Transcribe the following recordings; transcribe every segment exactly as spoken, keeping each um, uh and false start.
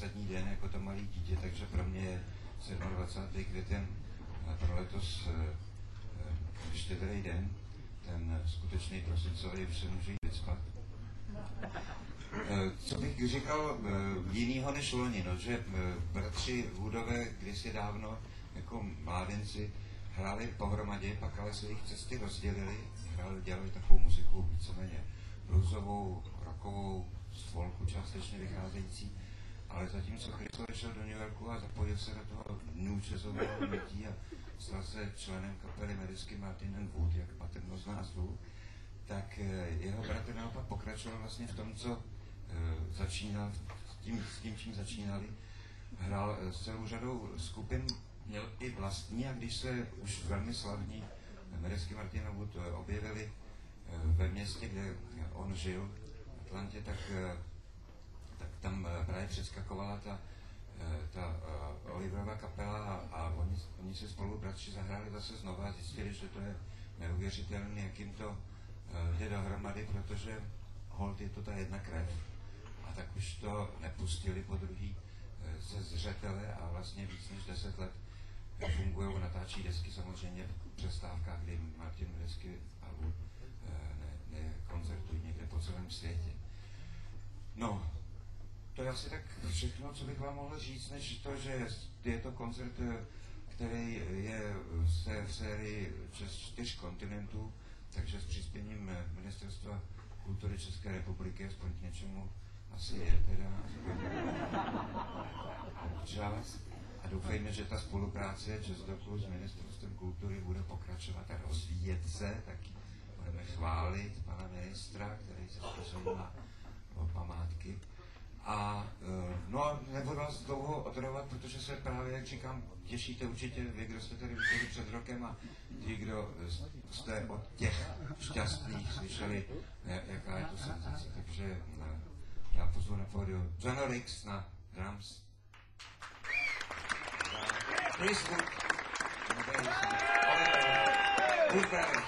zásadní den jako to malý dítě, takže pro mě je dvacátého sedmého květen pro letos štědrý den, ten skutečný prosincový, už se můžu jít spát. Co bych říkal jinýho než loni, no, že bratři Woodové kdysi dávno jako mládenci hráli pohromadě, pak ale se jejich cesty rozdělili, hráli, dělali takovou muziku víceméně bluesovou, rockovou, z folku částečně vycházející, ale zatímco Christopher šel do New Yorku a zapojil se do toho new jazzového hnutí a stal se členem kapely Madisky Martin and Wood, jak patrno z názvu, tak jeho bratr naopak pokračoval vlastně v tom, co začínal, s tím, s tím, čím začínali. Hrál s celou řadou skupin, měl i vlastní, a když se už velmi slavní Madisky Martin and Wood objevili ve městě, kde on žil, v Atlantě, tak, tak tam právě přeskakovala ta, ta Oliverova kapela a, a oni, oni se spolu bratři zahráli zase znova a zjistili, že to je neuvěřitelné, jak jim to jde dohromady, protože hold je to ta jedna krev. A tak už to nepustili po druhý ze zřetele a vlastně víc než deset let fungují, natáčí desky samozřejmě v přestávkách, kdy Martin desky a Wood ne, ne koncertují někde po celém světě. No, to je asi tak všechno, co bych vám mohl říct, než to, že je to koncert, který je v sérii čtyř kontinentů, takže s přispěním Ministerstva kultury České republiky, aspoň k něčemu asi je teda čas. A doufejme, že ta spolupráce Jazzdoku s Ministerstvem kultury bude pokračovat a rozvíjet se, tak budeme chválit pana ministra, který se zajímá o památky. A no, nebudu vás dlouho odrovat, protože se právě, jak říkám, těšíte určitě vy, kdo jste tady viděli před rokem a ti, kdo jste od těch šťastných slyšeli, jaká je to senzace. Takže já pozvu na pódium John Ricks na drums. Chris Wood na bass. Wood Brothers.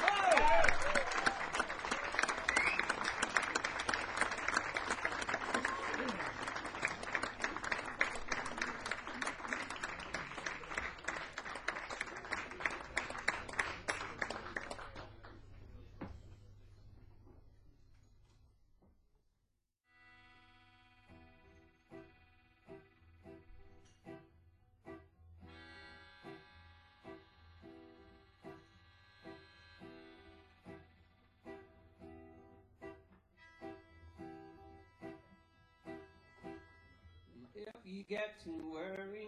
If you get to worry,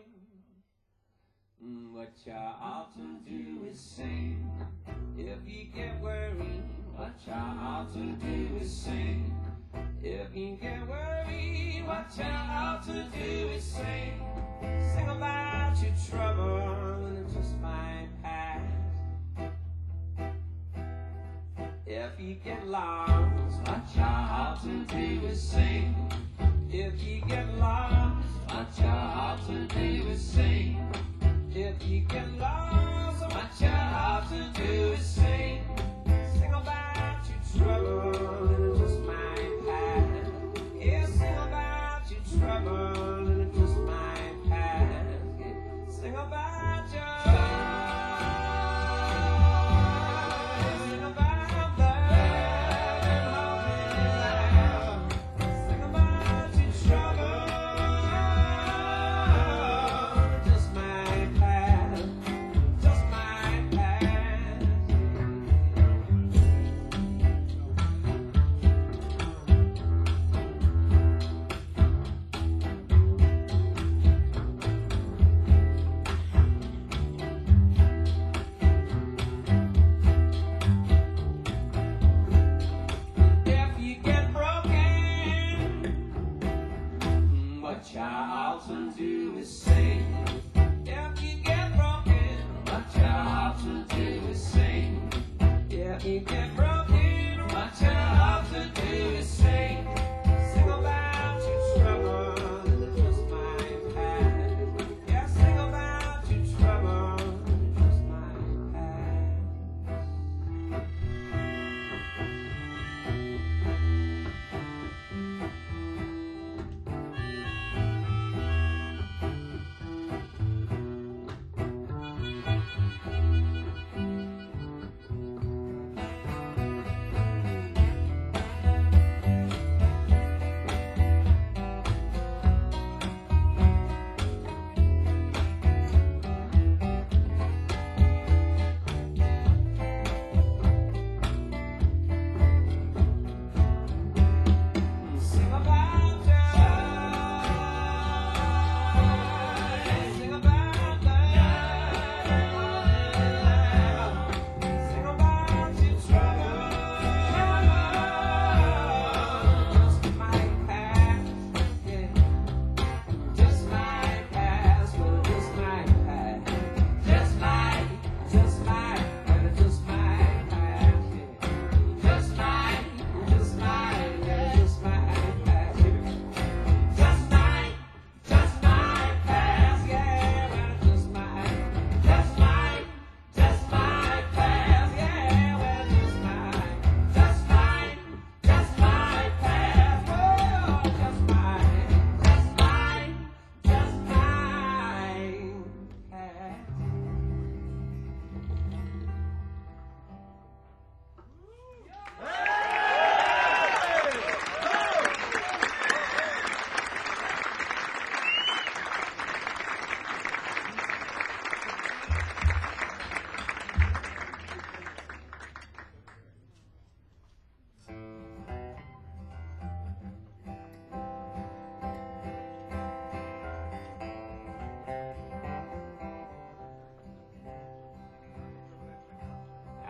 what you ought to do is sing. If you get worried, what you ought to do is sing. If you get worried, what you ought to do is sing. Sing about your trouble and it just might pass. If you get lost, what you ought to do is sing. If you get lost, what you ought to do is sing. If you get lost, what you ought to do is sing. Sing about your trouble and it just might pass. Yeah, sing about your trouble and it just might pass. Yeah, sing about your sing about love and hope and laugh. Sing about your trouble. Just might pass. Just might pass. If you get broken, what you ought to do is sing. If you get broken, what you ought to do is sing. If you get broken, what you ought to do is sing. Sing about your trouble and it just might pass. Yeah, sing about your trouble and it just might pass.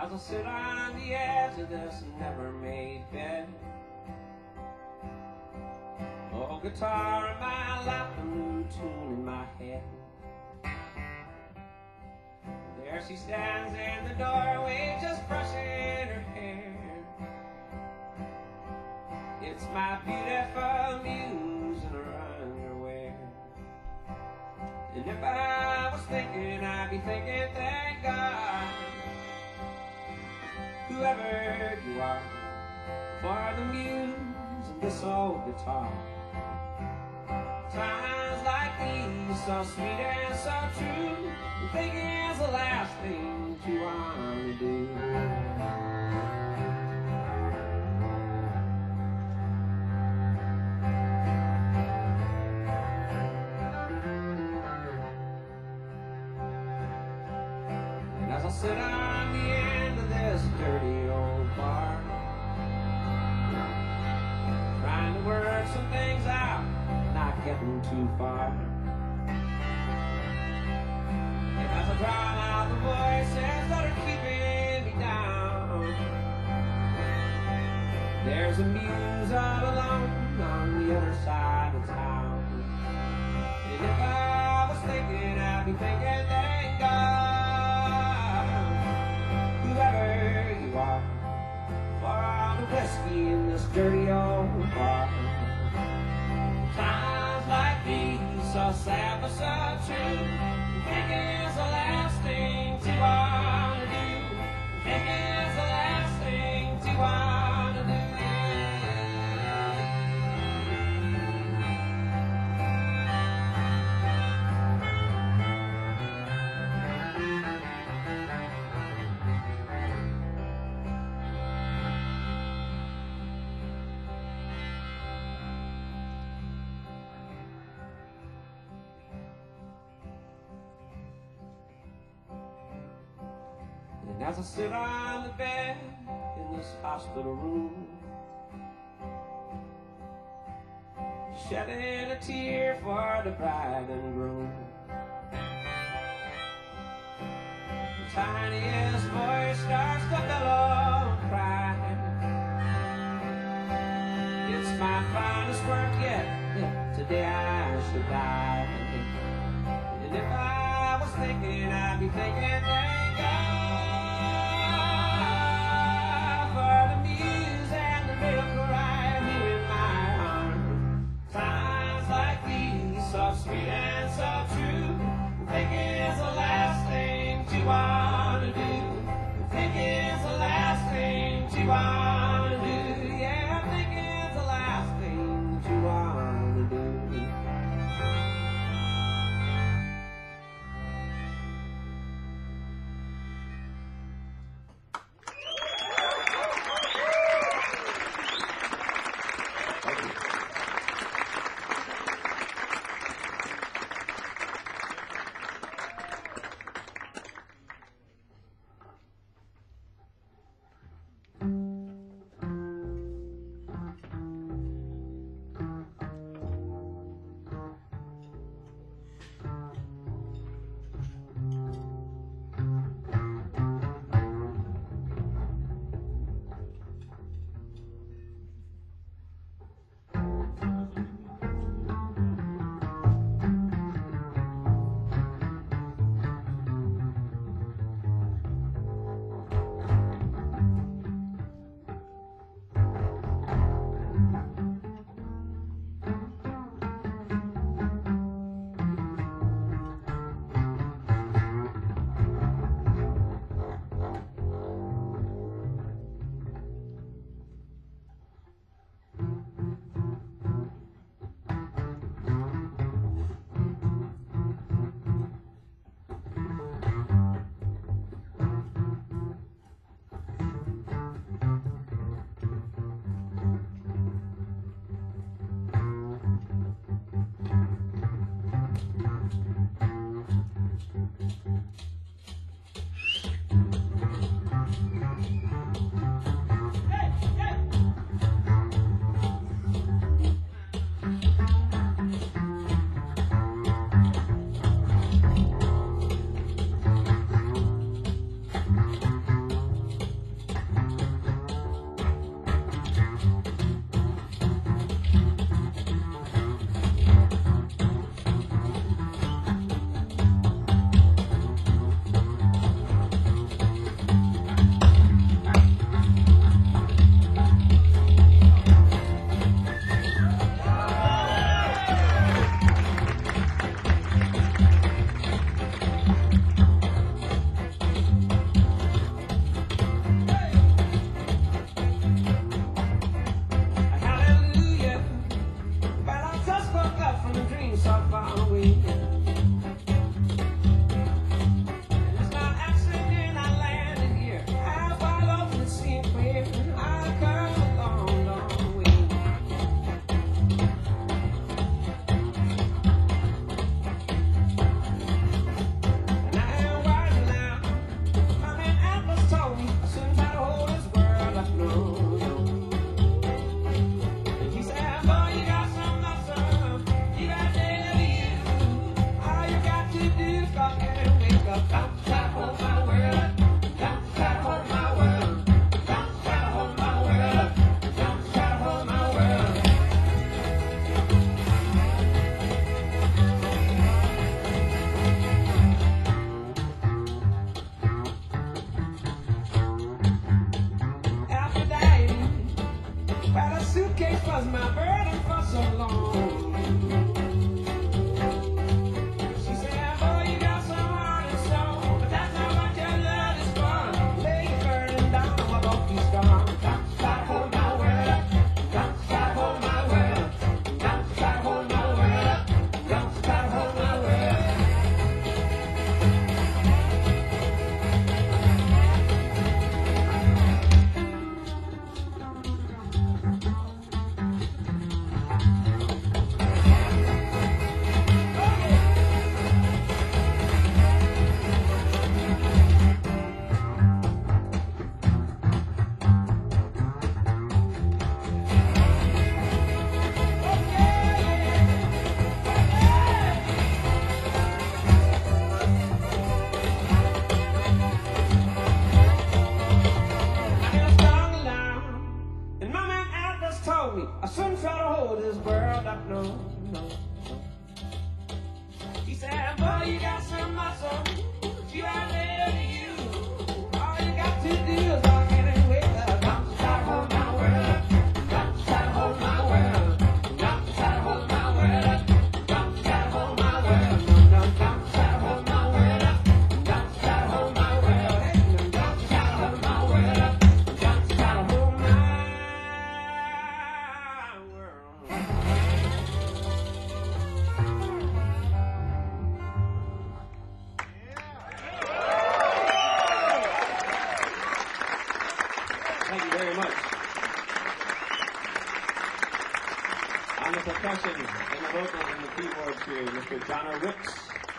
as I sit on the edge of this never-made bed. Oh, guitar in my lap, a new tune in my head. There she stands in the doorway, just brushing her hair. It's my beautiful muse in her underwear. And if I was thinking, I'd be thinking, thank God, whoever you are, for the muse of this old guitar. Times like these, so sweet and so true, thinking is the last thing you want to do. And as I sit on the end of this dirty old bar, trying to work some things out, not getting too far. And as I drown out the voices that are keeping me down, there's a muse all alone on the other side of town. And if I was thinking, I'd be thinking, thank God, whoever you are, for all the whiskey in this dirty old bar. Times like these, so sad but so true, thinking is the last thing to want to do. Thinking is the last thing to want to do. And as I sit on the bed in this hospital room, shedding a tear for the bride and groom, the tiniest voice starts to bellow and cry. It's my finest work yet, today I should die. And if I was thinking, I'd be thinking, thank God, for the muse and the miracle right here in my arms. Times like these, so sweet and so true, thinking is the last thing you want to do. Thinking is the last thing you want to do. Yeah, thinking is the last thing you want to do. no, no. He said, boy, you got some muscle. You are better than you. All you got to do is walk in and wake up. Don't try to hold my world. Don't try to hold my world. Don't try to hold my world. Don't try to hold my world. No, no, don't try to hold my world. Don't try to hold my world. Hey, no, don't try to hold my world. Don't try to hold my world. Thank you very much. On the percussion and the vocals and the keyboards here, Mister John Ricks.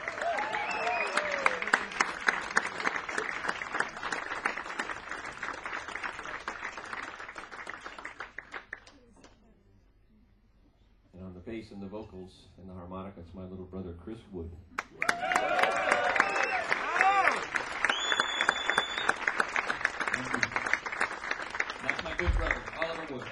And on the bass and the vocals and the harmonica, it's my little brother Chris Wood. That's my good brother, Oliver Wood.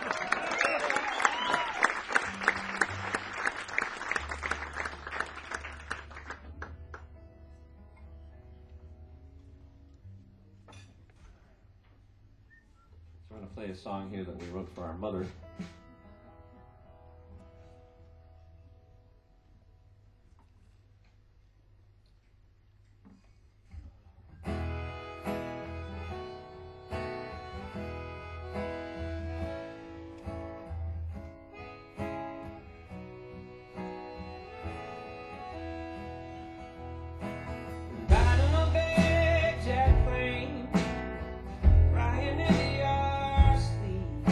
So I'm going to play a song here that we wrote for our mother. Riding a big jet plane, flying into your sleep.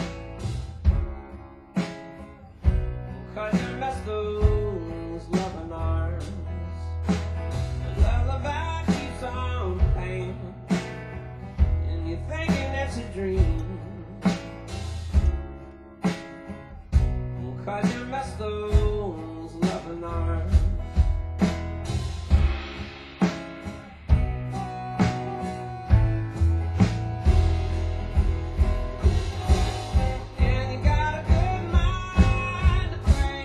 'Cause you miss those loving arms. The lullaby keeps on playing, and you're thinking it's a dream. 'Cause you miss those loving arms. And you got a good mind to pray.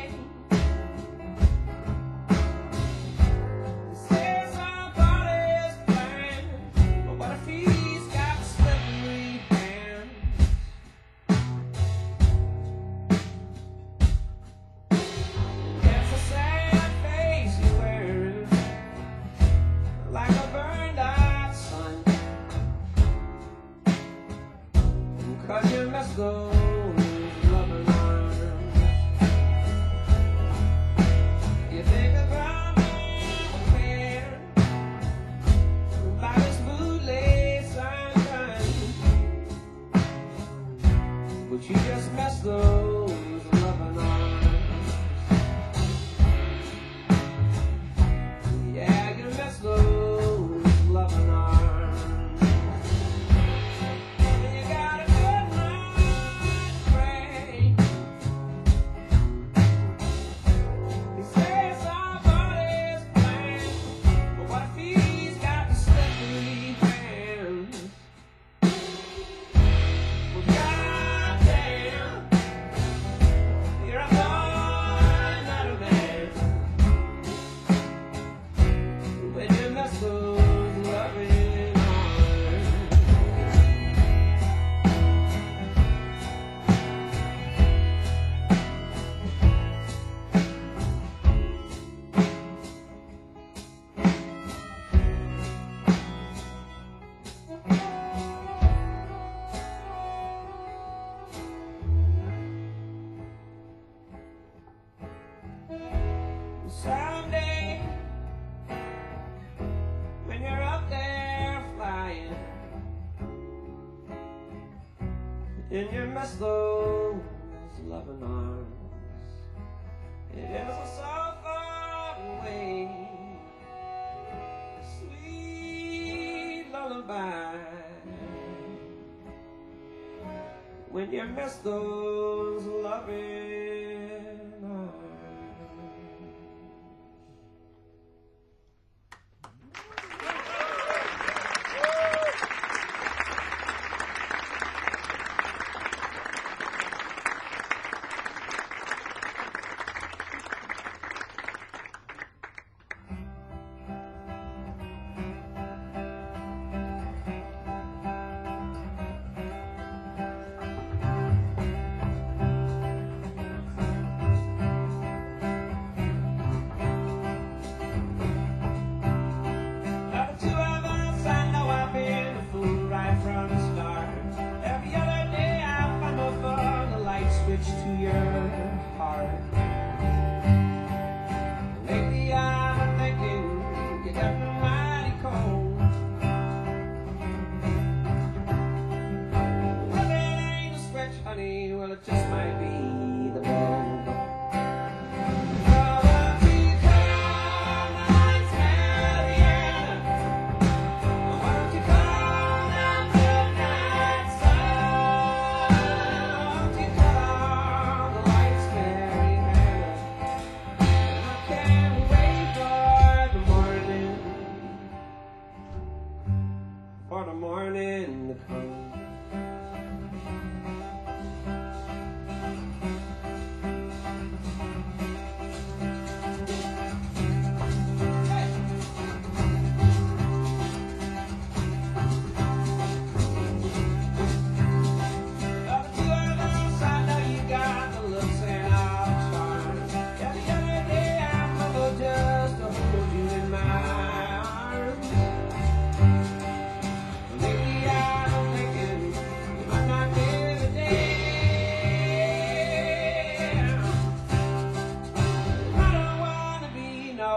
You say somebody's playing, but what if he's got slippery hands? It's a sad face you're wearing, like a burned out sun. 'Cause you miss those loving arms. You think about me prepared by this moonlit sunshine, but you just miss those loving arms. Yeah, you miss those loving arms. And you got a good mind to pray. He says somebody's playing, but what if he's got the slippery hands? Well, goddamn, you're a born not a man. When you miss those loving arms. Someday, when you're up there flying, and you miss those loving arms, it is so far away, sweet lullaby. When you miss those loving arms.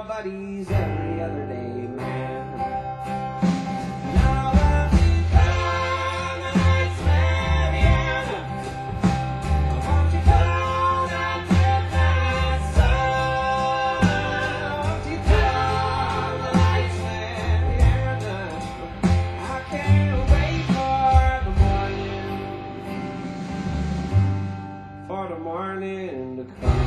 buddies every other day, man. Now that we come the night's Mariana, won't you come that midnight sun? Won't you come the night's Mariana? I can't wait for the morning, for the morning to come.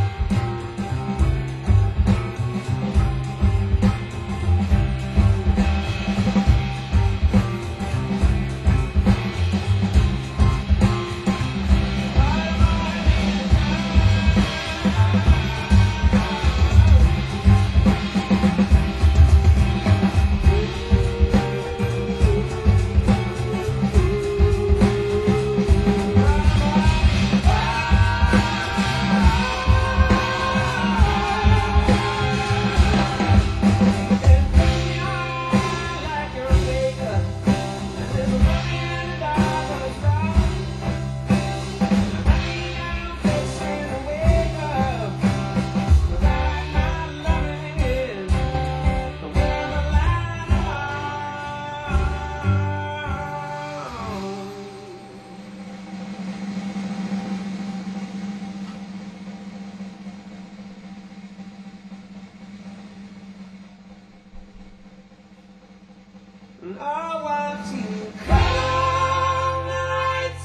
And I want to come the night's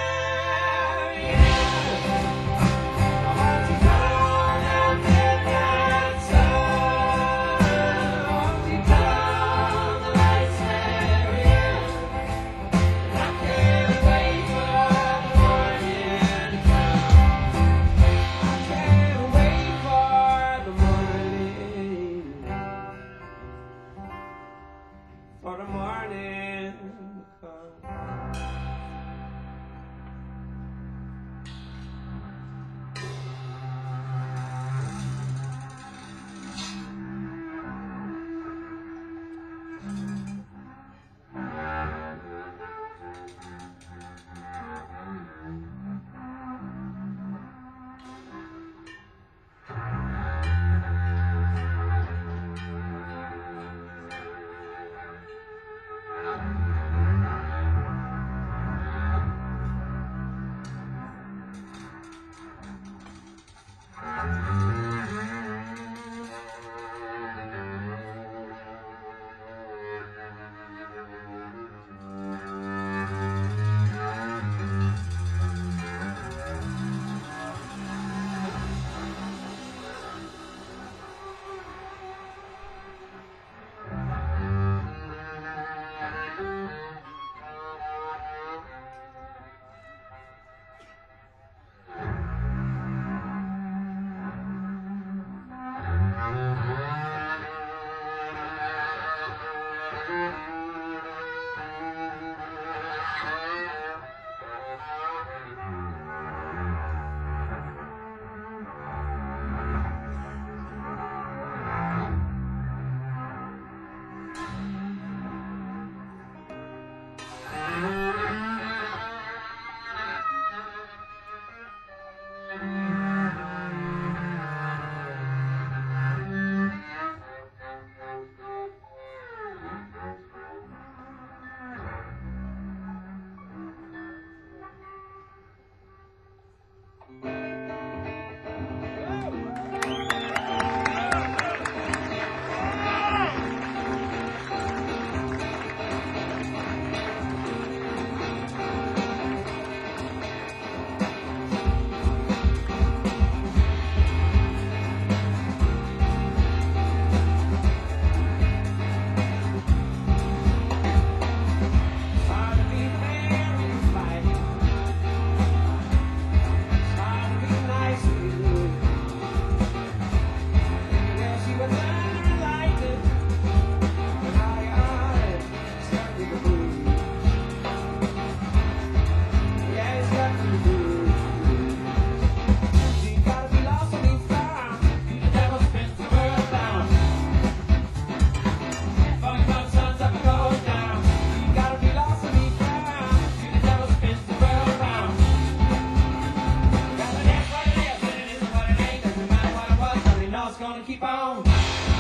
Mariana. I want to come that midnight sun. I want to come the night's Mariana. And I can't wait for the morning to come. I can't wait for the morning, for the morning to come. Gonna keep on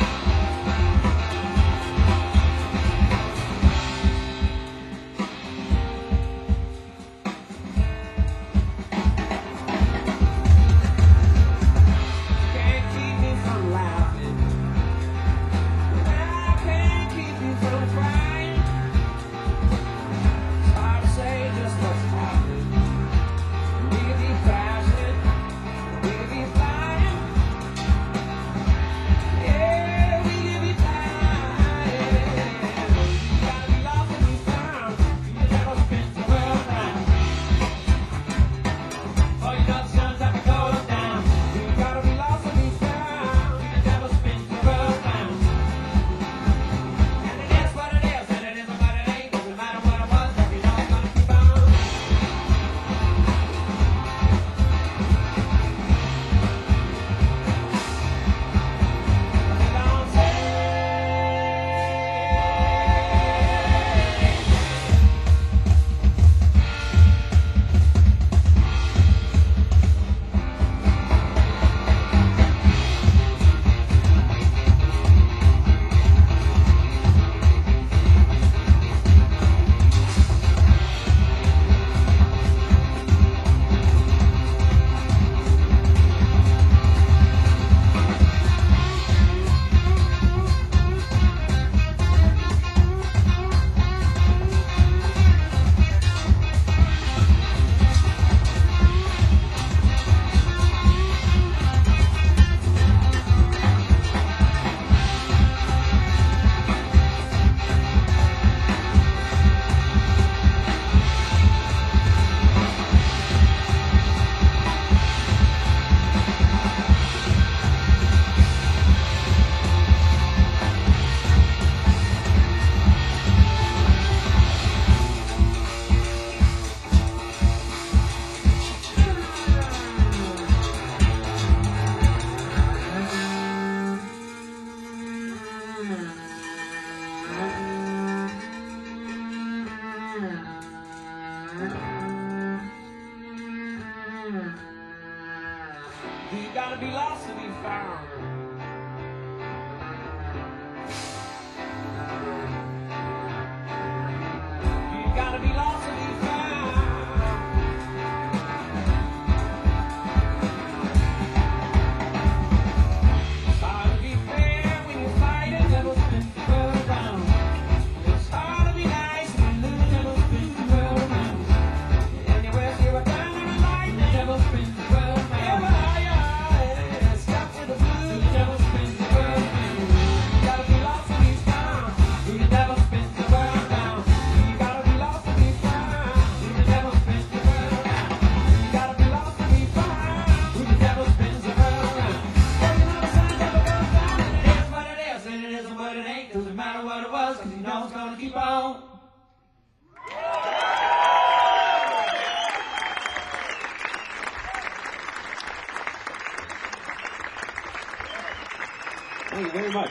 Thank you very much.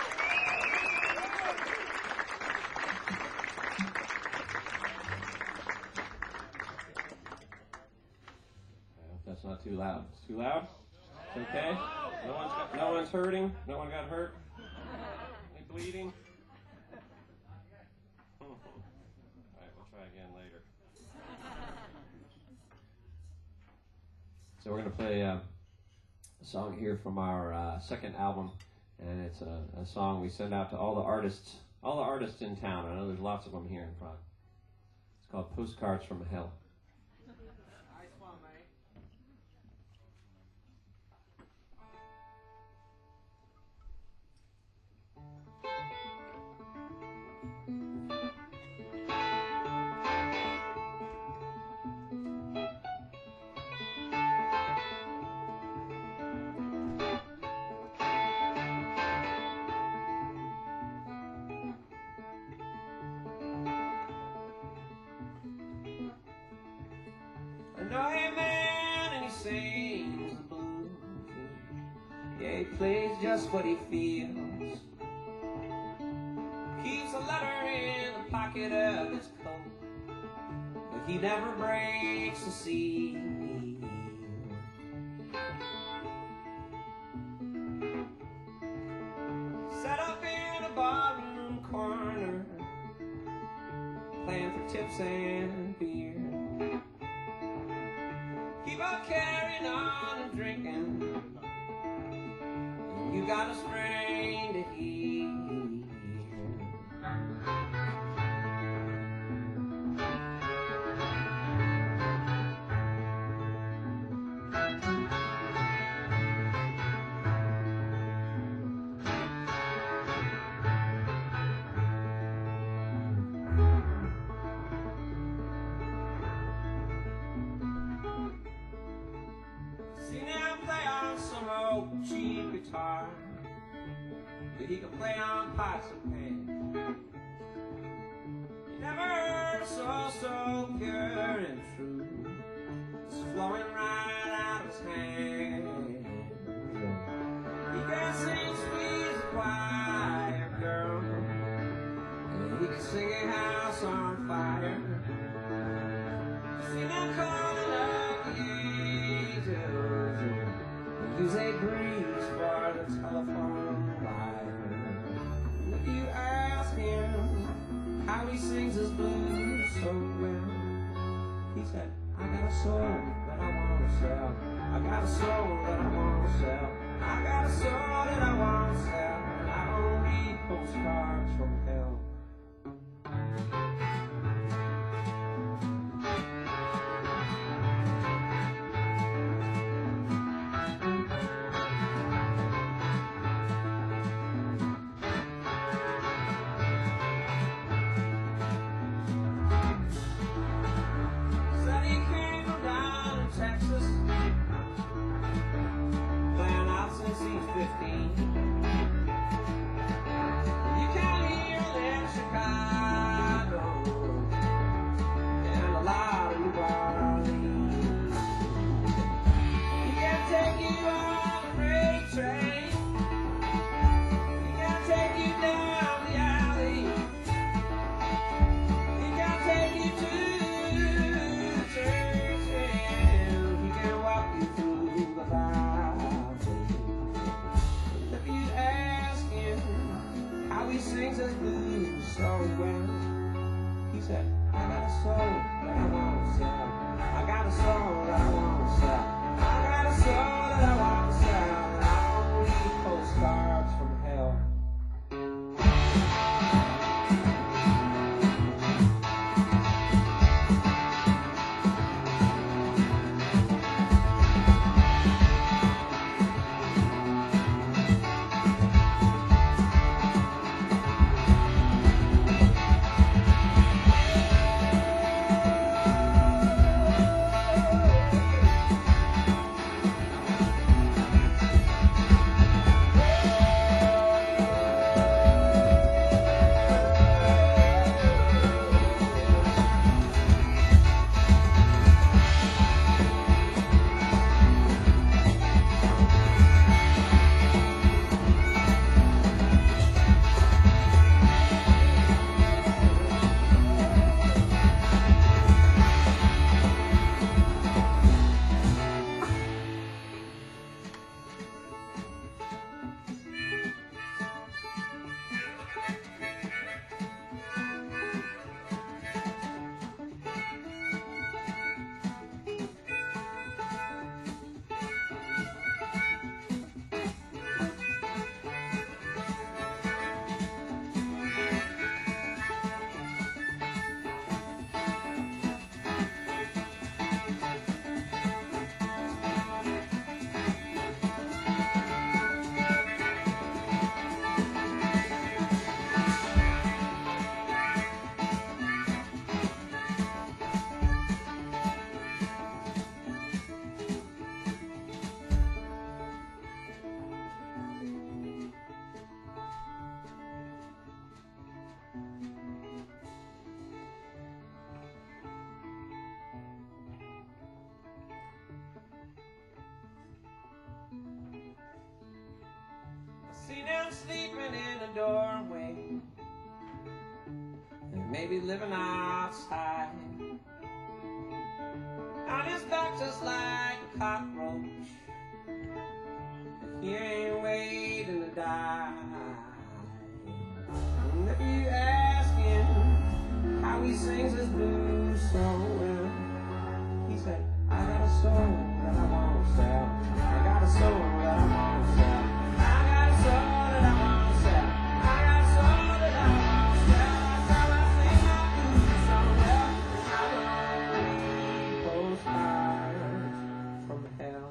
I hope that's not too loud. It's too loud? It's okay? No one's, got, no one's hurting? No one got hurt? Any bleeding? All right, we'll try again later. So we're going to play uh, a song here from our uh, second album, and it's a, a song we send out to all the artists, all the artists in town. I know there's lots of them here in Prague. It's called Postcards from Hell. Nice one, mate. I know a man and he sings the blues. Yeah, he plays just what he feels. Keeps a letter in the pocket of his coat, but he never breaks the seal. Set up in a barroom corner, playing for tips and beer. Keep on carrying on and drinking. You got a strain to heal. Seen him play on some old cheap guitar, but he can play on pots and pans. You never heard a soul so pure and true, it's flowing right out of his hand. He can sing sweet as a choir girl, and he can sing a house on fire. Seen him calling up the angels, use a breeze for the telephone wire. If you ask him how he sings his blues so well, he said, I got a soul that I want to sell. I got a soul that I want to sell. I got a soul that I want to sell. And I don't read postcards from hell. Said he came from down in Texas, playing out since he's fifteen. You can't hear them in Chicago and a lot of New Orleans. He can take you on a freight train. He can take you down the alley. He can take you to the church and he can walk you through the valley. If you ask him how he sings his blues so well, he said, I got a soul that I want to sell. I got a soul that I want to sell. I got a soul that I want to sell. And I don't read postcards from hell. man sleeping in the doorway, and maybe living outside. On his back just like a cockroach, he ain't waiting to die. And if you ask him how he sings his blues so well, he said, I got a soul that I want to sell. I got a soul that I want to sell. I got a soul that I want to sell. I got a soul that I want to sell. That's how I sing my blues so well. I read postcards from hell.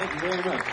Thank you very much.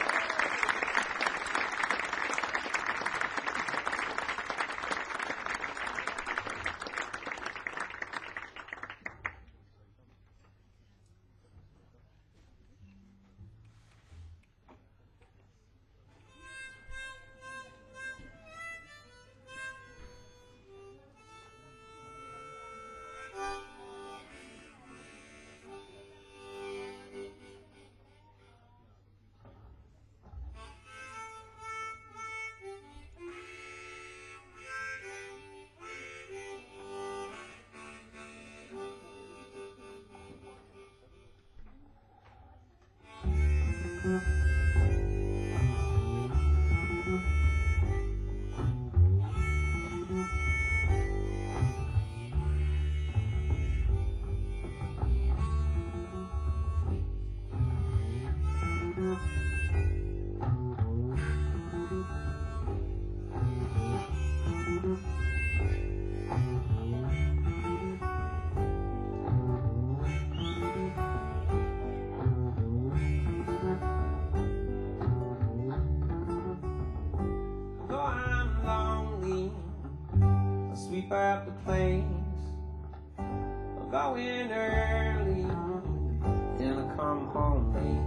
Though I'm lonely, I sweep up the plains. I'll go in early, then I come home late.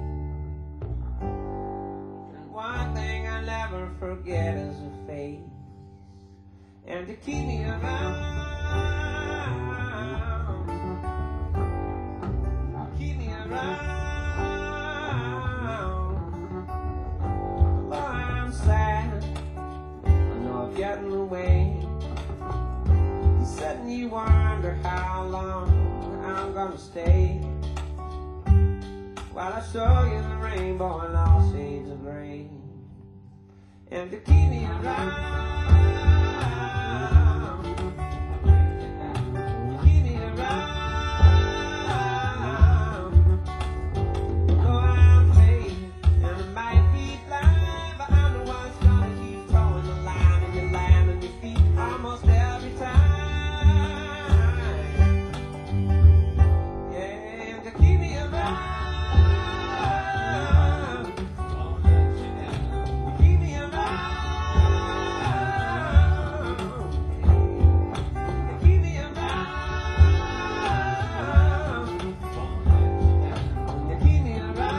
And one thing I never forget is a face, and to keep me around, keep me around. Although I'm sad, I know I've gotten away. You said you wonder how long I'm gonna stay, while I show you the rainbow in all shades of gray. And to keep me around, keep me around. Though I'm fading and I might be blind, but I'm the one's gonna keep towing the line, and you land on your feet almost every time. Yeah, and to keep me around. Keep me around. Keep me around. Keep me around.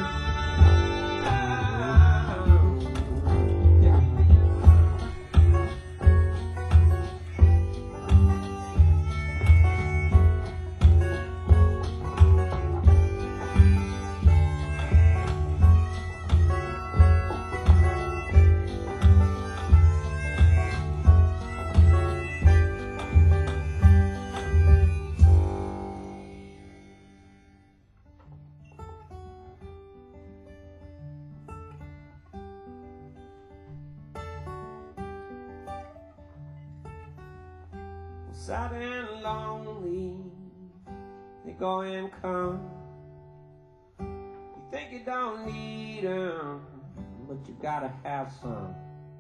Sad and lonely, they go and come. You think you don't need 'em, but you gotta have some.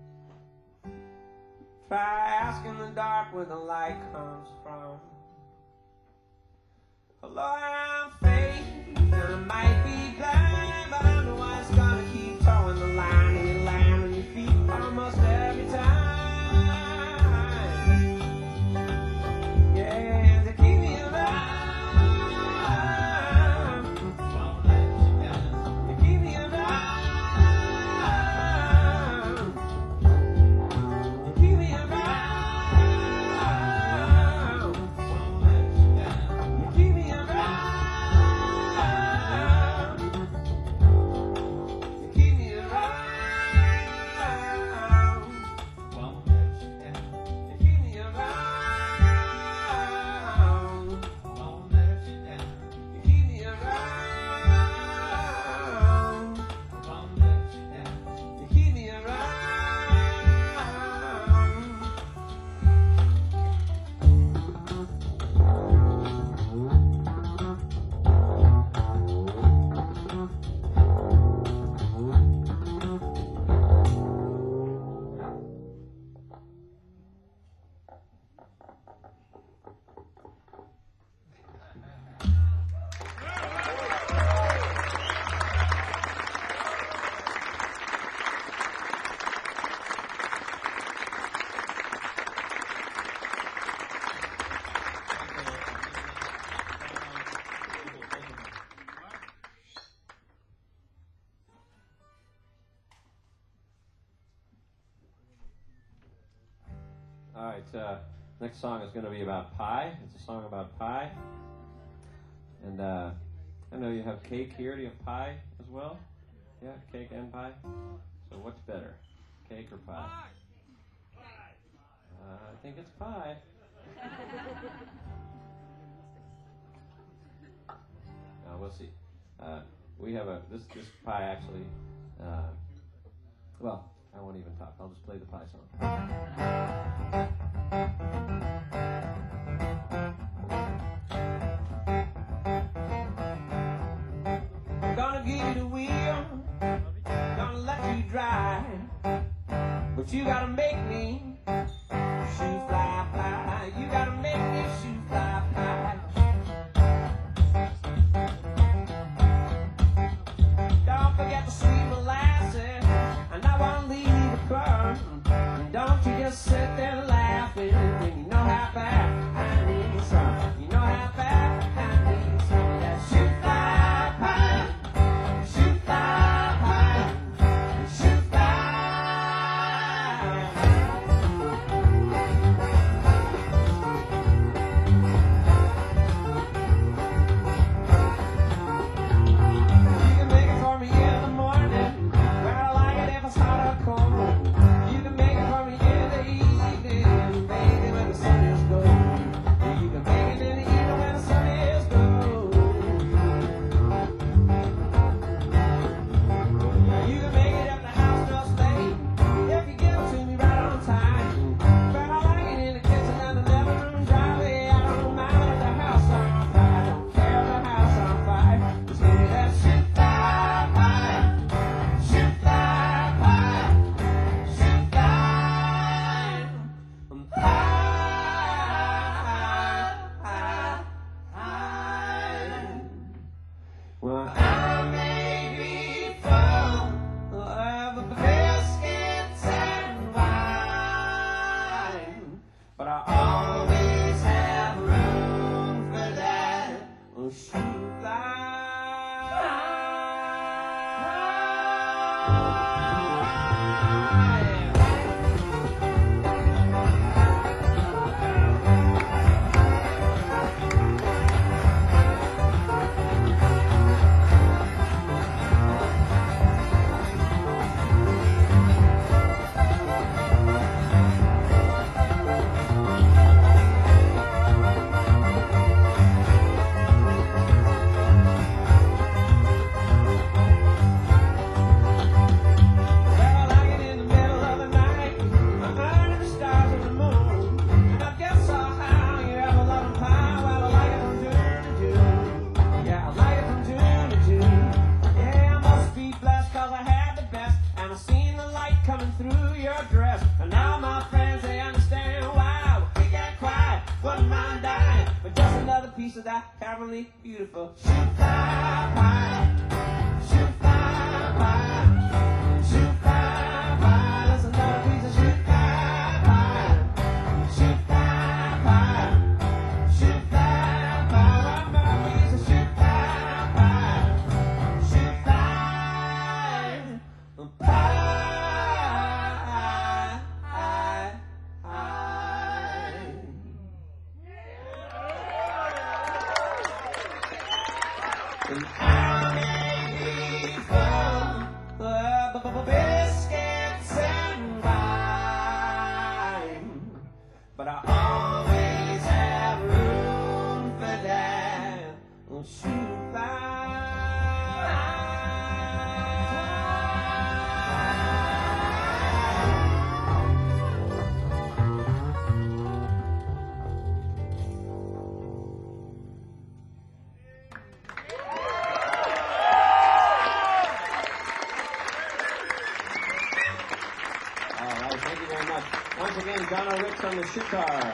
Try asking the dark where the light comes from. Although I'm fake and I might be blind, but I'm the one that's gonna keep towing the line, and you land on your feet almost every time. Yeah, to keep me around, to keep me around, to keep me around, to keep me around. right, uh, next song is going to be about pie. It's a song about pie. And uh, I know you have cake here. Do you have pie as well? Yeah, cake and pie. So what's better, cake or pie? Uh, I think it's pie. Uh, we'll see. Uh, we have a this this pie actually. Uh, well, I won't even talk. I'll just play the pie song. I'm gonna give you the wheel, gonna let you drive, but you gotta make me shoe fly pie. You gotta make me shoe fly pie. Don't forget the sweet molasses, and I won't leave you burn. Don't you just sit there laughing when you know how bad I need some. You know how bad I need some of that shoe fly pie. Shoe fly pie. Shoe fly. You can make it for me in the morning, when I like it if it's hot or cold. You can make it for me in the evening, baby, when the sun is gold. You can make it in the evening when the sun is gold. You can make it at the house just late, if you give it to me right on time. But I like it in the kitchen and the living room driveway. I don't mind if the house on fire, I don't care if the house on fire. Just give me that shoe fly pie, shoe fly pie, shoe fly pie. Well, I may be full of biscuits and wine, but I always have room for that shoe fly. Well, I like it in the middle of the night, under the stars of the moon. And I guess somehow you have a lot of pie. Well, I like it from June to June. Yeah, I like it from June to June. Yeah, I must be blessed 'cause I had the best. And I seen the light coming through your dress. And now my friends, they understand why we can't cry, wouldn't mind dying, but just another piece of that heavenly, beautiful shoe fly pie. Shoe fly pie. Shoe fly pie. That's another piece of shoe fly pie. Shoe fly pie. Shoe fly pie. One more piece of shoe fly pie. Shoe fly pie. And I may be full of biscuits and wine, but I always have room for that shoe fly. All right, thank you very much. Once again, Donna Ricks on the sitar.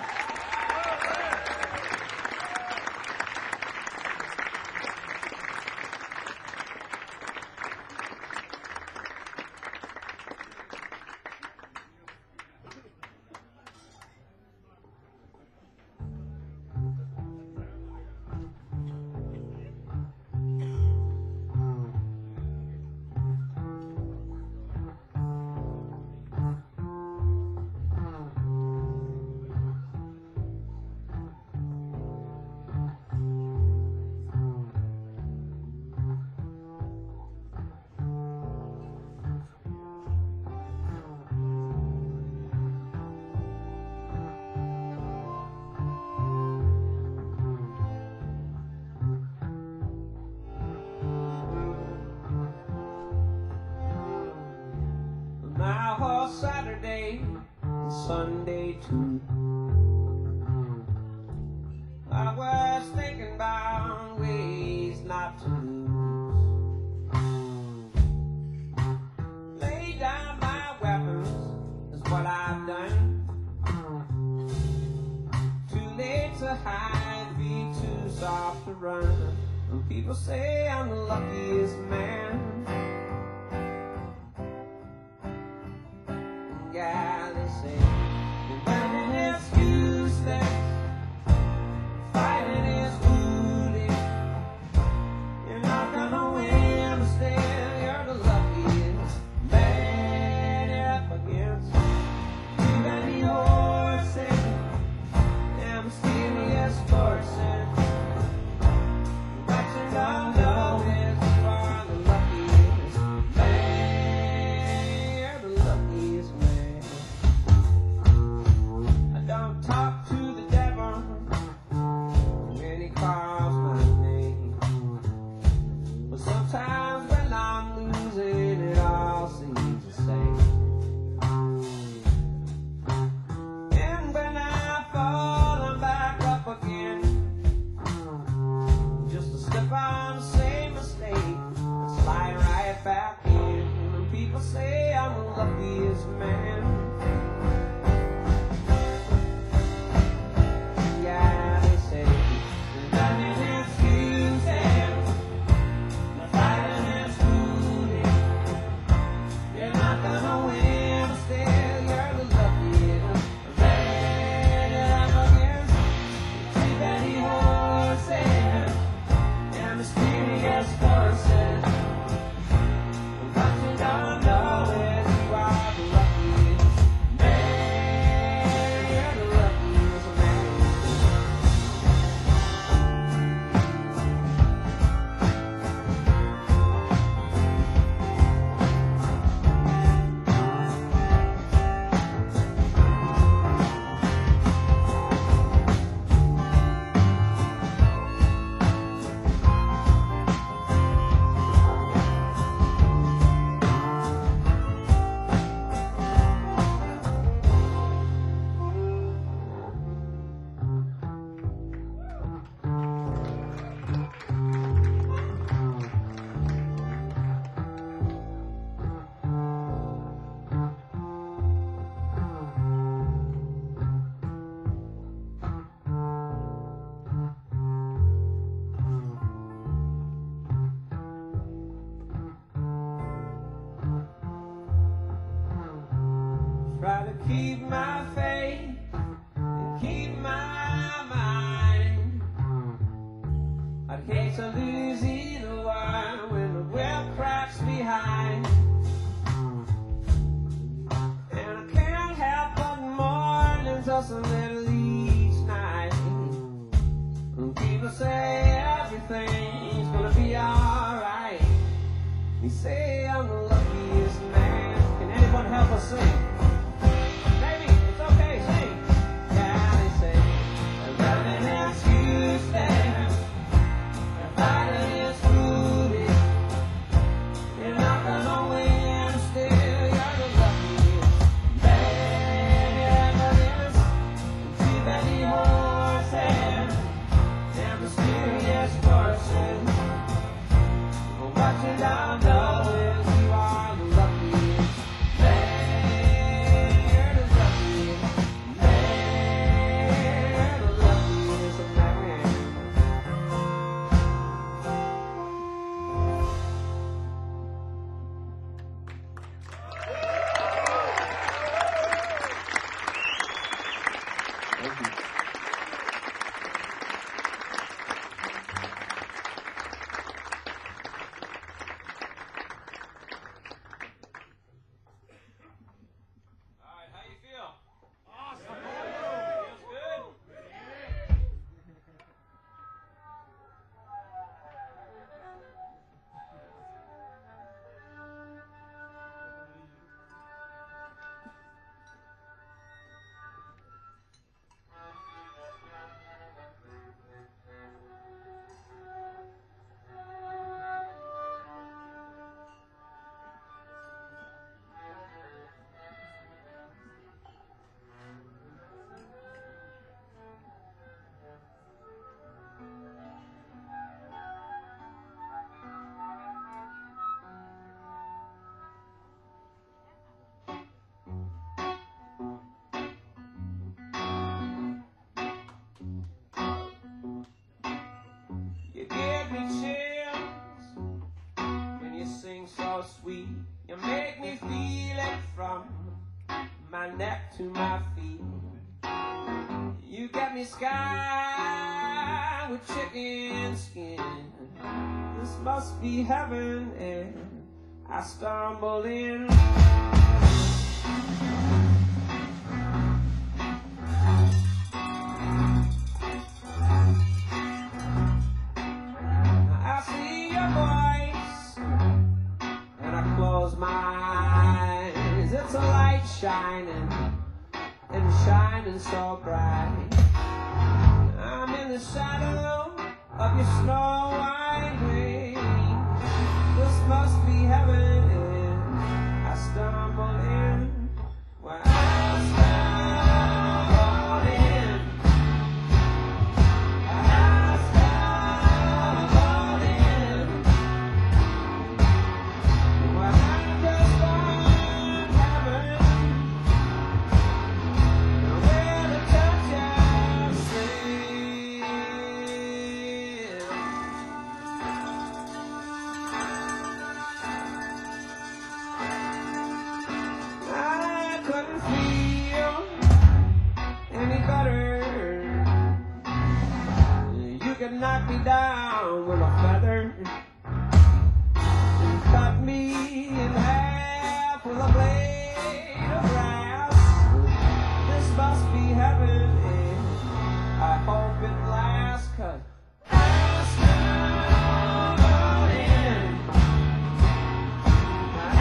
Sunday too. I was thinking about ways not to lose. Lay down my weapons is what I've done. Too late to hide, be too soft to run. And people say I'm the luckiest man. Yeah, they say you're running is useless, fighting is foolish. You're not gonna win, but still you're the luckiest man up against too many horses and mysterious forces. But you don't know this, you are the luckiest man. You're the luckiest man. I don't talk to the devil when he calls my name, but sometimes when I'm losing, it all seems the same. And when I fall, I'm back up again, just to slip on the same mistake and slide right back in. And people say I'm the luckiest man. Yeah, they say running is useless, fighting is foolish. You're not gonna win, but still you're the luckiest man up against too many horses and mysterious forces. But you don't know it, you are the luckiest man. You're the luckiest man. Try to keep my faith and keep my mind. I'd hate to lose either one when the whip cracks behind. And I can't help but mourn just a little each night. And people say everything's gonna be alright. They say I'm the luckiest man. Can anyone help us sing? Baby, it's okay, sing. Yeah, they say running is useless, fighting is foolish. You're not gonna win, still you're the luckiest man ever is. Too many horses and mysterious forces. But you don't know it. tie with chicken skin. This must be heaven, and I stumble in. I see your voice, and I close my eyes. It's a light shining, and shining so bright. I'm in the shadow of your snow white wings. This must be heaven, and I stumble in. Well, I stumble in. I stumble in. Well, I just found heaven. Where the touch of sin. I couldn't feel any better. You could knock me down with a feather and cut me in half with a blade of grass. This must be heaven, and I hope it lasts, 'cause I stumbled in. I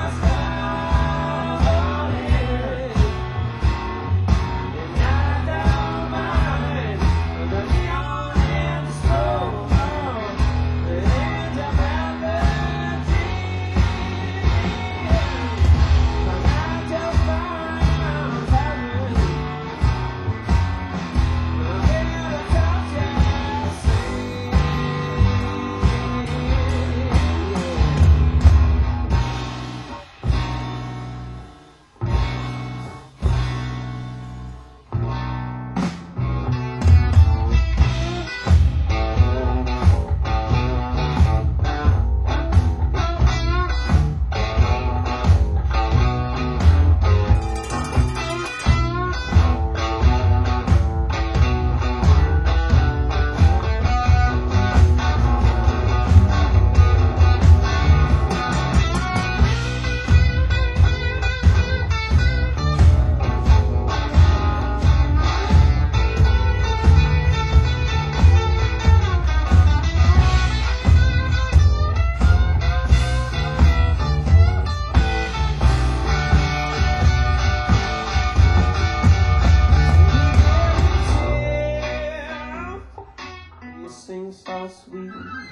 stumbled in. And I don't mind the neon and the smoke. It ends up at the tree. 'Cause I just found heaven. Where the touch of sin. You sing so sweet.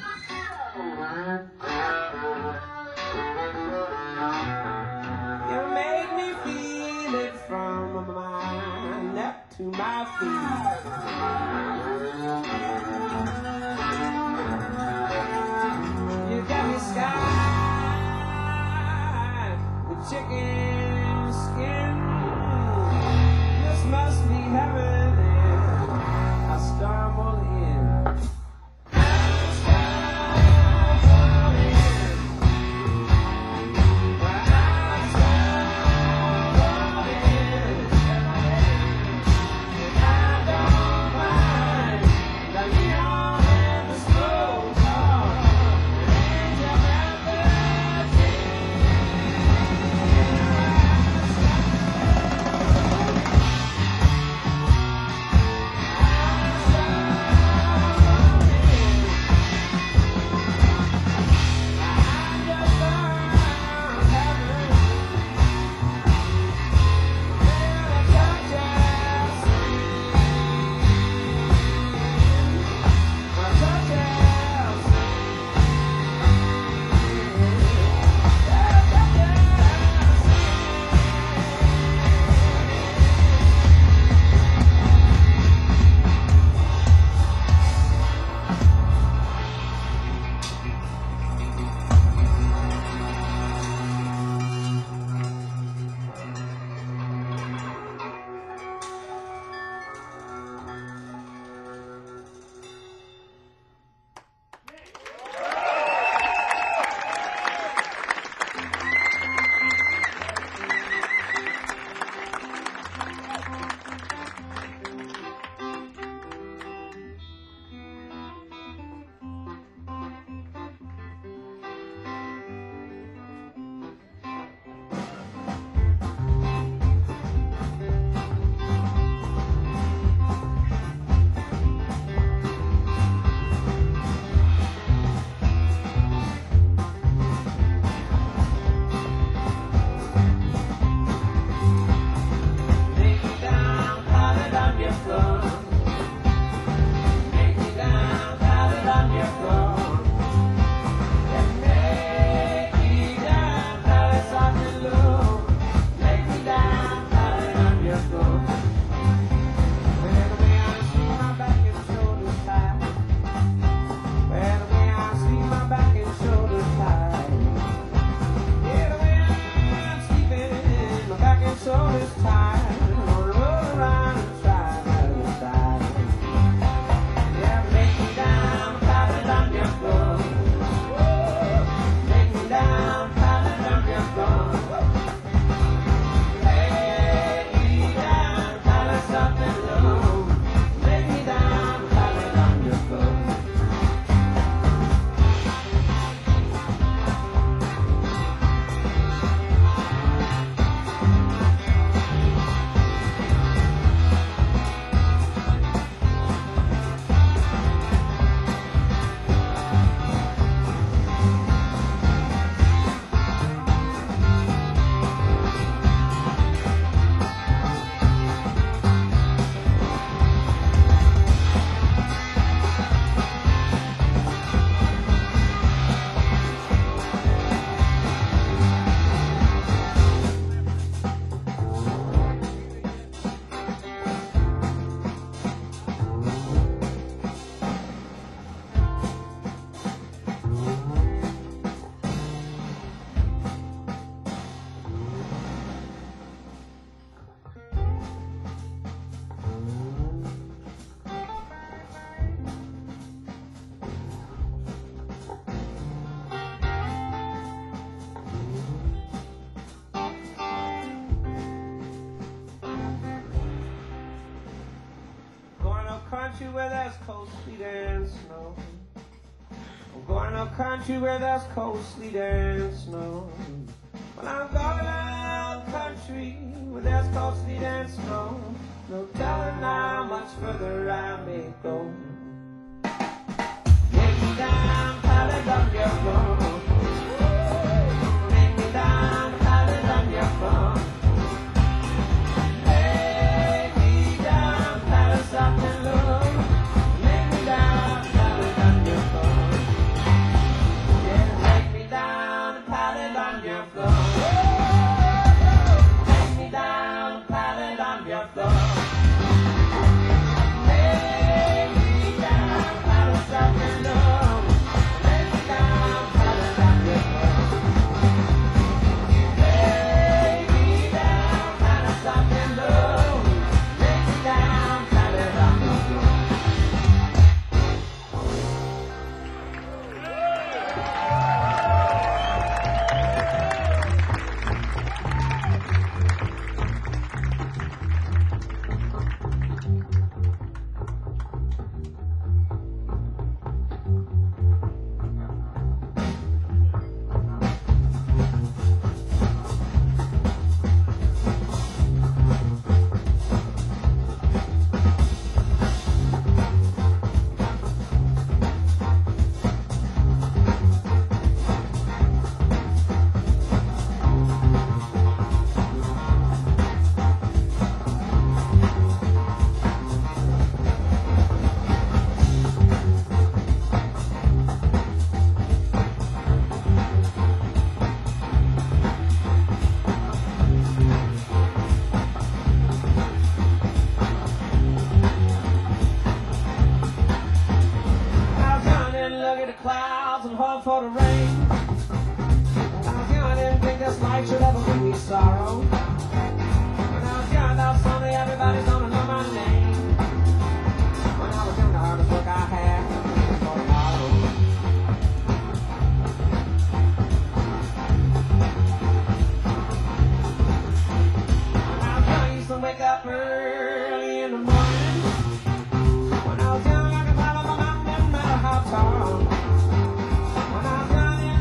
You make me feel it from my neck to my feet. You got me sky with chicken skin. This must be heaven, and I stumble in. I stumble in. country where there's cold, sleet, and snow. I'm going to a country where there's cold, sleet, and snow. Well, I'm going to a country where there's cold, sleet, and snow. No telling how much further I may go. Take me down, Caledonia floor. Take me down, Caledonia floor. Take me down, Palace up and low. Take me down, Caledonia floor. Yeah, take me down, Caledonia floor. Take me down, Caledonia floor. Clouds and hope for the rain. When I was young, I didn't think this life should ever bring me sorrow. When I was young, I thought someday everybody's gonna know my name. When I was young, the hardest work I had was for tomorrow. When I was young, I used to wake up early in the morning. When I was young, I could climb up a mountain no matter how tall. When I was young,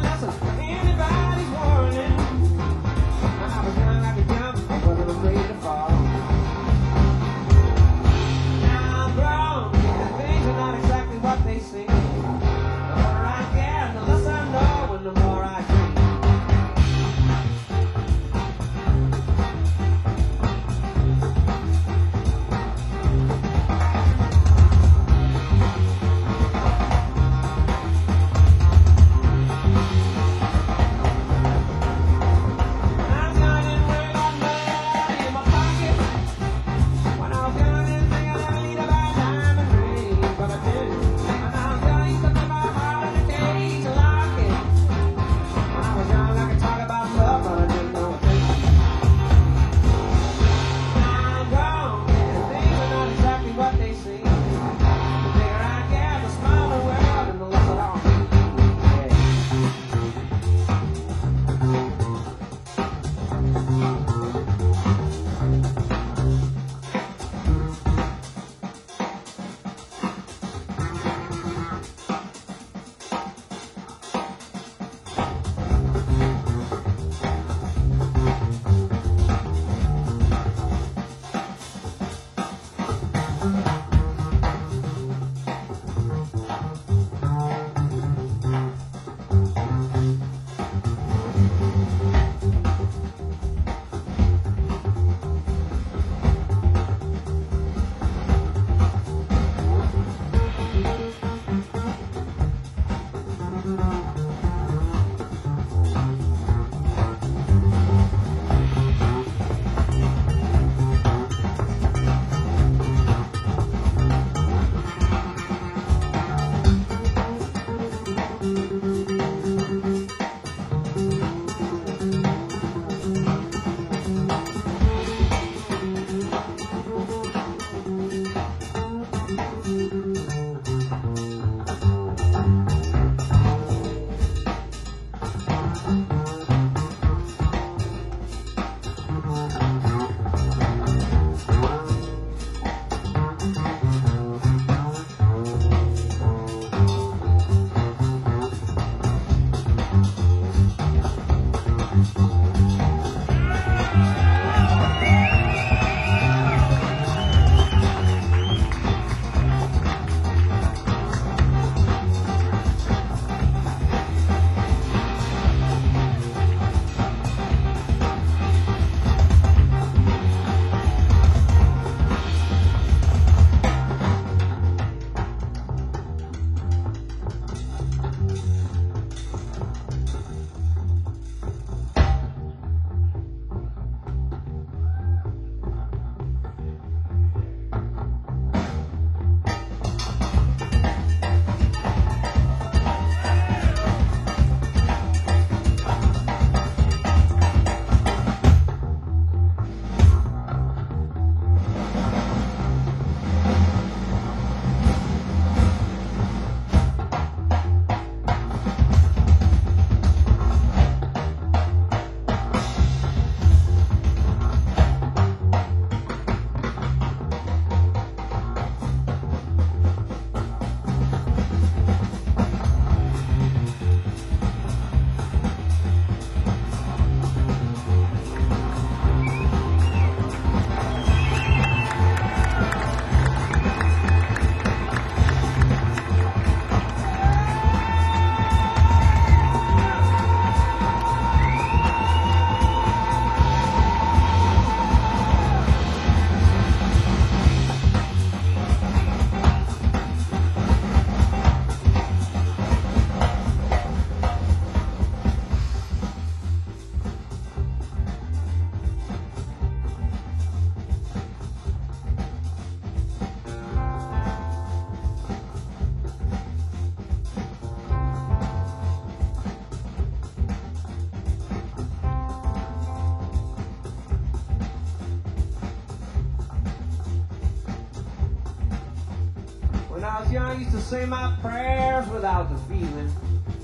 young, I used to say my prayers without the feeling.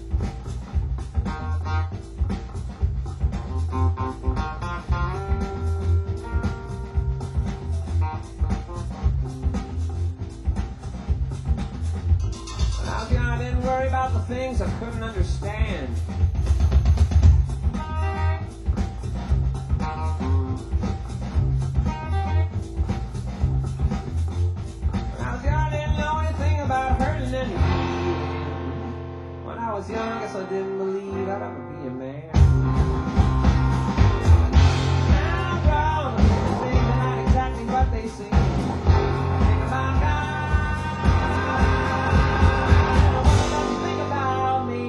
When I was young, I didn't worry about the things I couldn't understand. When I was young, I guess I didn't believe I'd ever be a man. Now I'm grown, things are not exactly what they seem. Think about God, what does he think about me?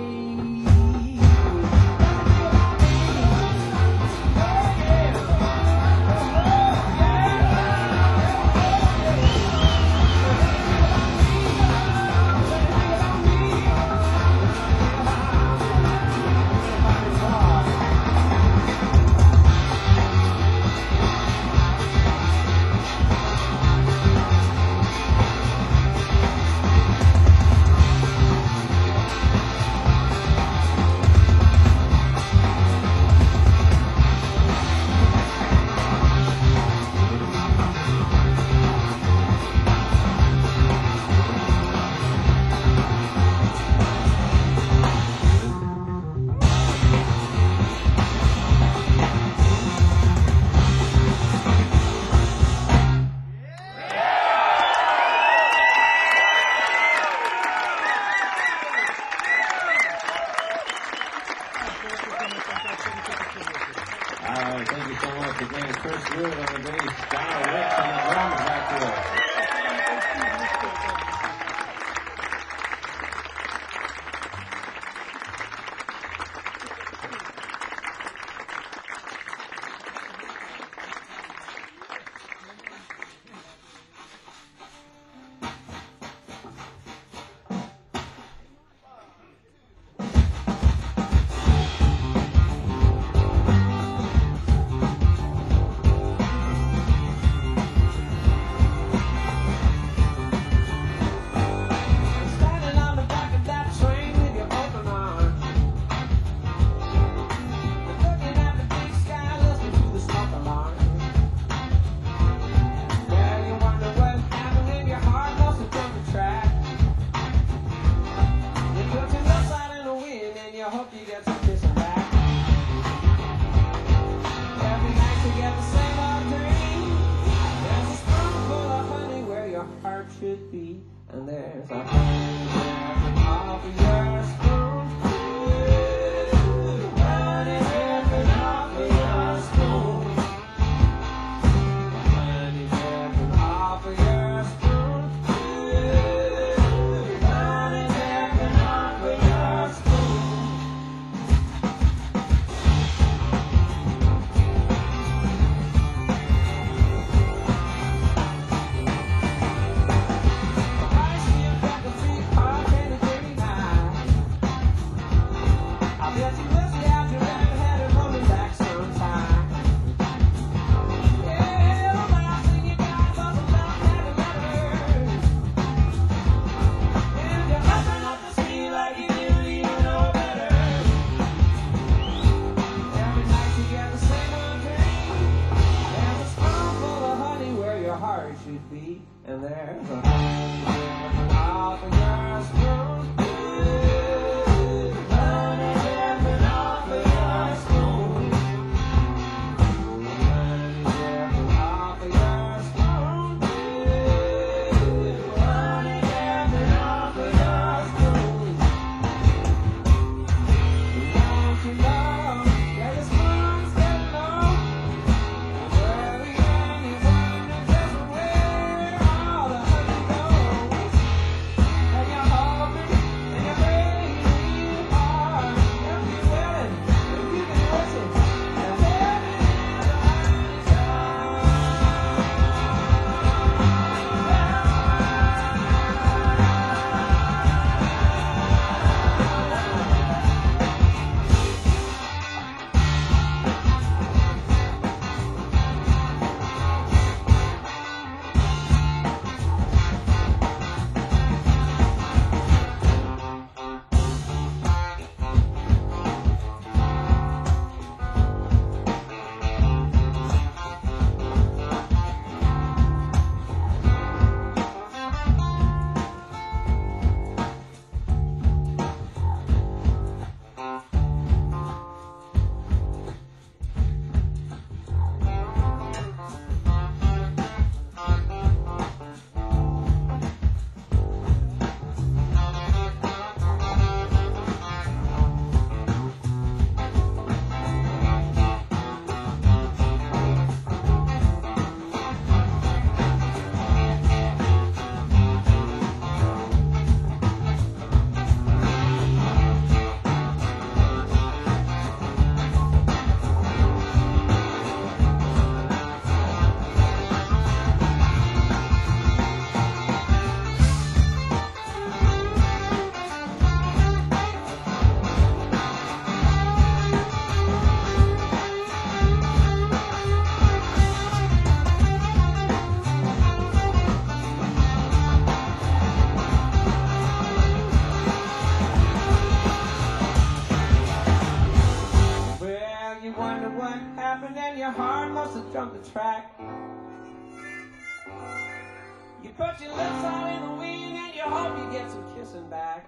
Should be, and there's a hundred off of your spoon, honey dripping off of your spoon, honey dripping off of your spoon, honey dripping off of your spoon. Should be, and there's a hundred off of your spoon, honey dripping off of your spoon, honey dripping off of your spoon, honey dripping off of your spoon. Don't you know that the spoon's getting low? Very young, you wonder just where all the honey to drum the track. You put your lips out in the wind and you hope you get some kissing back.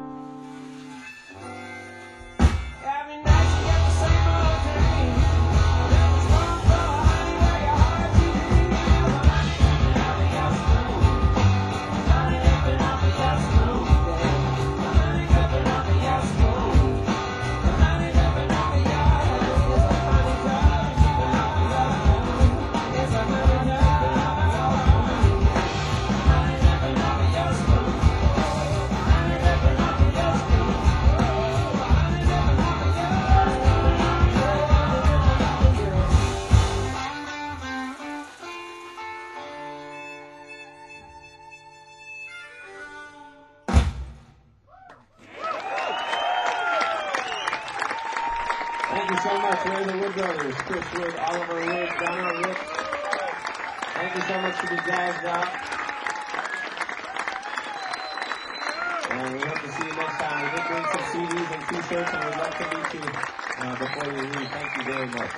Every night you get the same old dream. There was one for honey where your heart beat. Honey dripping off of your smooth, babe. Honey dripping off of your smooth. Honey dripping off of your smooth. It's a honey dripping off of your smooth. It's a honey dripping off of your smooth. Honey dripping off of your smooth. Honey dripping off of your smooth. Honey dripping off of your Thank you so much. We're the Wood Brothers. Chris Wood, Oliver Wood, Donald Wood. Thank you so much for the jazz out. And we hope to see you next time. We did bring some C Ds and t-shirts, and we'd love to meet you uh, before you leave. Thank you very much.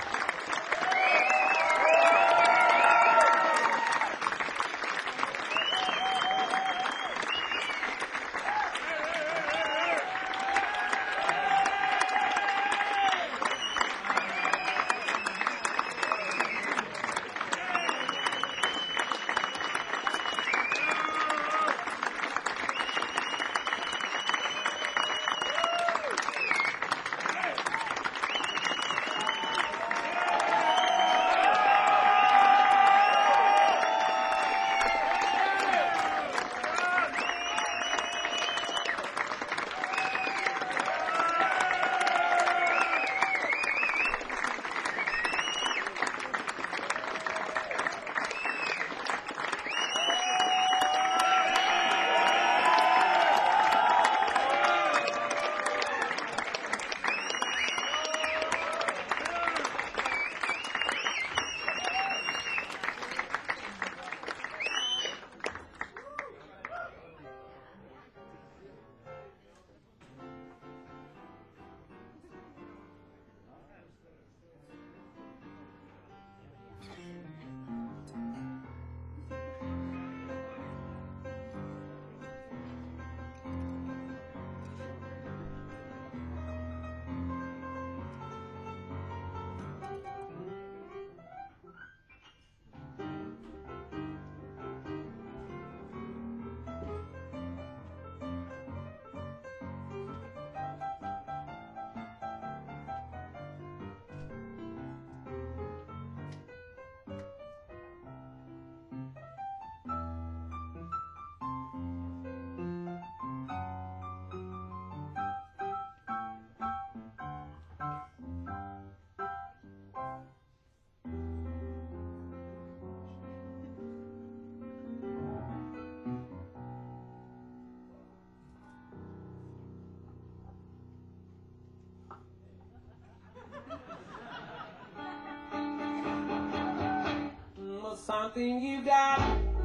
something you got.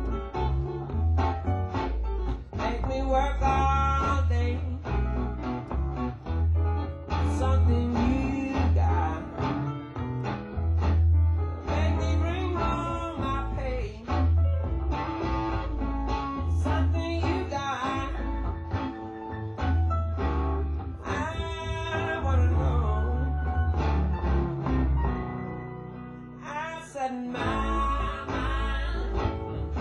Make me work all day. Something you got. Make me bring home my pay. Something you got. I wanna know. I said my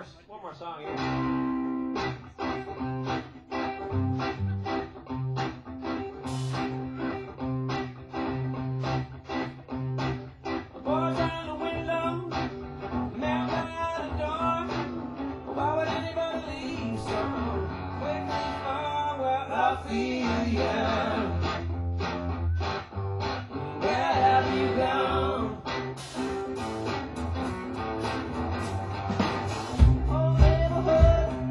one more song here. The boys down the window, the man behind the door. Why would anybody leave so quickly from where I feel you? Where have you gone? Oh, neighborhood,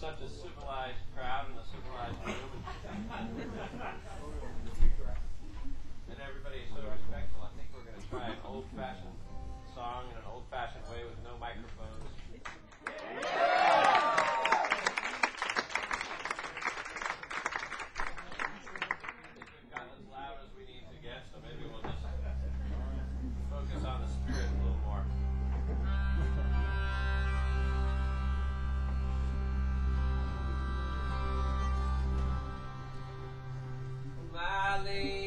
such a civilized crowd and a civilized room. And everybody is so respectful. I think we're going to try an old-fashioned song in an old-fashioned way with no microphones. Focus on the spirit a little more. My lady.